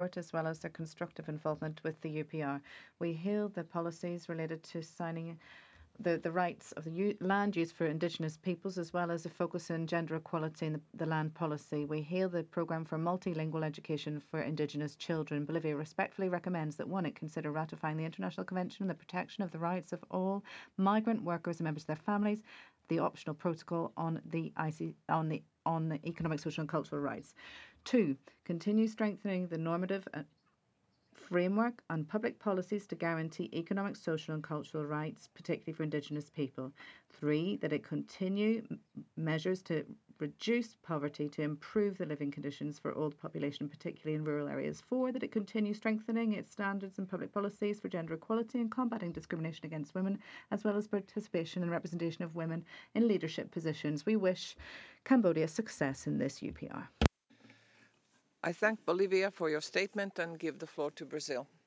support as well as their constructive involvement with the UPR. We hail the policies related to signing the rights of the land use for Indigenous peoples, as well as a focus on gender equality in the land policy. We hail the programme for multilingual education for Indigenous children. Bolivia respectfully recommends that 1. It consider ratifying the International Convention on the Protection of the Rights of All Migrant Workers and Members of their Families, the optional protocol on the economic, social and cultural rights. 2. Continue strengthening the normative framework on public policies to guarantee economic, social and cultural rights, particularly for Indigenous people. 3. That it continue measures to reduce poverty to improve the living conditions for all the population, particularly in rural areas. 4. That it continue strengthening its standards and public policies for gender equality and combating discrimination against women, as well as participation and representation of women in leadership positions. We wish Cambodia success in this UPR. I thank Bolivia for your statement and give the floor to Brazil.